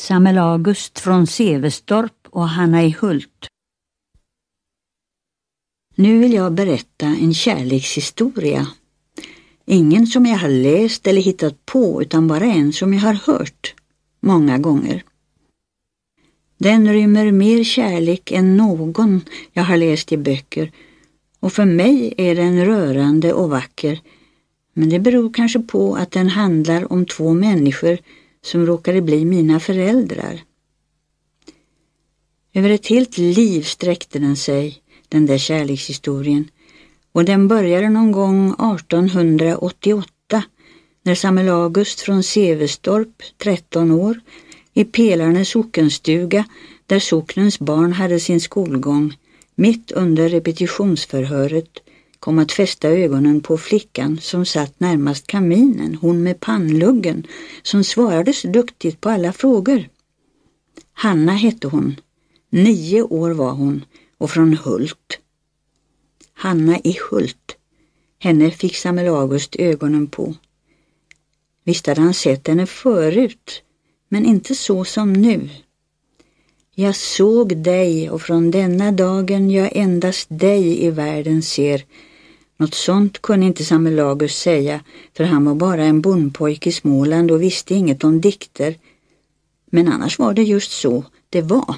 Samuel August från Sevestorp och Hanna i Hult. Nu vill jag berätta en kärlekshistoria. Ingen som jag har läst eller hittat på, utan bara en som jag har hört många gånger. Den rymmer mer kärlek än någon jag har läst i böcker, och för mig är den rörande och vacker, men det beror kanske på att den handlar om två människor som råkade bli mina föräldrar. Över ett helt liv sträckte den sig, den där kärlekshistorien, och den började någon gång 1888 när Samuel August från Sevestorp, 13 år, i Pelarnes sockenstuga där socknens barn hade sin skolgång, mitt under repetitionsförhöret, kom att fästa ögonen på flickan som satt närmast kaminen, hon med pannluggen, som svarade så duktigt på alla frågor. Hanna hette hon, 9 år var hon och från Hult. Hanna i Hult, henne fick Samuel August ögonen på. Visst hade han sett henne förut, men inte så som nu. Jag såg dig, och från denna dagen jag endast dig i världen ser. Något sånt kunde inte Samuel August säga, för han var bara en bondpojke i Småland och visste inget om dikter. Men annars var det just så det var.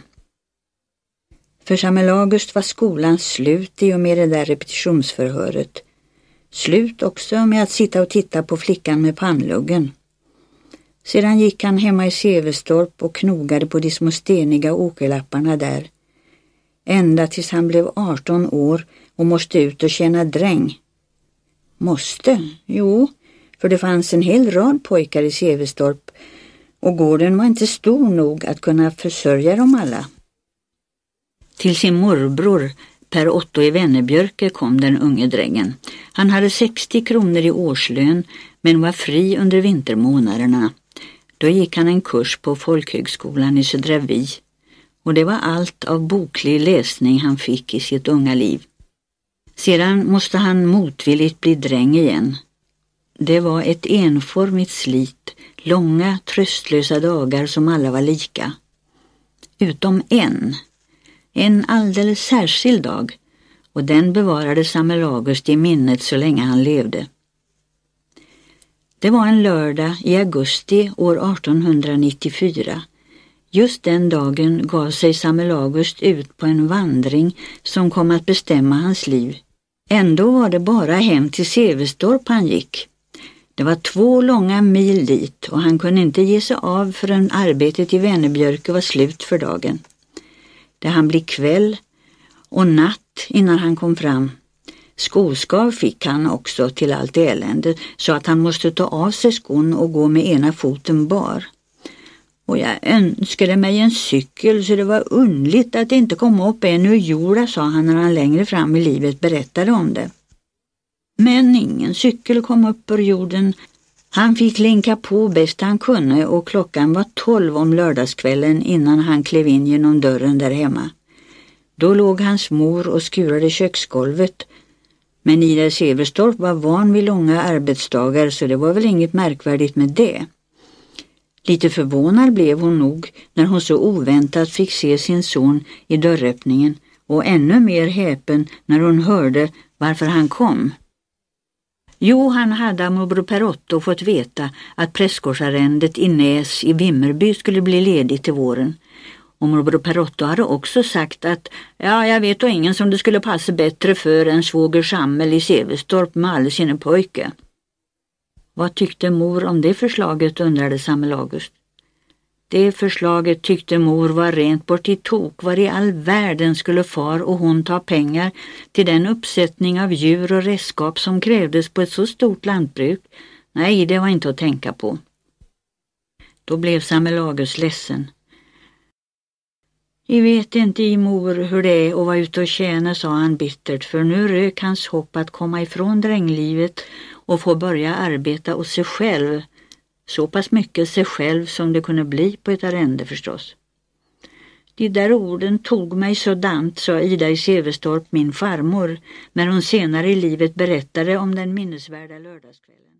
För Samuel August var skolan slut i och med det där repetitionsförhöret. Slut också med att sitta och titta på flickan med pannluggen. Sedan gick han hemma i Sevestorp och knogade på de små steniga åkerlapparna där. Ända tills han blev 18 år och måste ut och tjäna dräng. Måste? Jo, för det fanns en hel rad pojkar i Sevestorp och gården var inte stor nog att kunna försörja dem alla. Till sin morbror Per Otto i Vännebjörke kom den unge drängen. Han hade 60 kronor i årslön men var fri under vintermånaderna. Då gick han en kurs på folkhögskolan i Södra Vi, och det var allt av boklig läsning han fick i sitt unga liv. Sedan måste han motvilligt bli dräng igen. Det var ett enformigt slit, långa tröstlösa dagar som alla var lika. Utom en alldeles särskild dag, och den bevarade Samuel August i minnet så länge han levde. Det var en lördag i augusti år 1894. Just den dagen gav sig Samuel August ut på en vandring som kom att bestämma hans liv. Ändå var det bara hem till Sevestorp han gick. Det var 2 långa mil dit och han kunde inte ge sig av förrän arbetet i Vännebjörke var slut för dagen. Det hann bli kväll och natt innan han kom fram. Skoskav fick han också till allt elände, så att han måste ta av sig skon och gå med ena foten bar. Och jag önskade mig en cykel, så det var undligt att det inte kom upp en ur jorda, sa han när han längre fram i livet berättade om det. Men ingen cykel kom upp ur jorden. Han fick linka på bäst han kunde, och klockan var 12 om lördagskvällen innan han klev in genom dörren där hemma. Då låg hans mor och skurade köksgolvet. Men Ida Sevestorp var van vid långa arbetsdagar, så det var väl inget märkvärdigt med det. Lite förvånad blev hon nog när hon så oväntat fick se sin son i dörröppningen, och ännu mer häpen när hon hörde varför han kom. Jo, han hade av morbror Per Otto fått veta att prästgårdsarrendet i Näs i Vimmerby skulle bli ledigt till våren. Och morbror Per Otto hade också sagt att jag vet då ingen som det skulle passa bättre för än svåger Samuel i Sevestorp med alla sina pojke. Vad tyckte mor om det förslaget, undrade Samuel August. Det förslaget tyckte mor var rent bort i tok. Var i all världen skulle far och hon ta pengar till den uppsättning av djur och redskap som krävdes på ett så stort lantbruk? Nej, det var inte att tänka på. Då blev Samuel August ledsen. Jag vet inte i mor hur det är att vara ute och tjäna, sa han bittert, för nu rök hans hopp att komma ifrån dränglivet och få börja arbeta åt sig själv. Så pass mycket sig själv som det kunde bli på ett arrende förstås. De där orden tog mig sådant, sa Ida i Sevestorp, min farmor, när hon senare i livet berättade om den minnesvärda lördagskvällen.